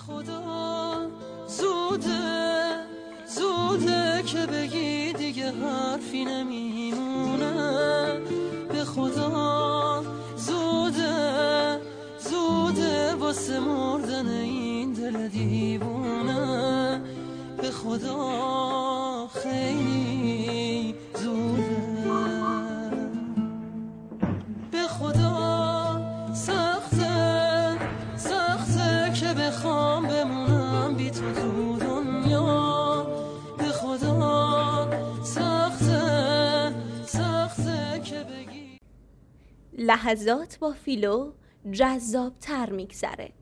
خدا زوده که بگی دیگه حرفی نمیمونه. به خدا زوده واسه مردن این دل دیوونه. به خدا خیلی زوده. به خدا سخته که بخوام بمونم بی تو دنیا. به خدا سخته که بگی. لحظات با فیلو جذاب تر میگذره.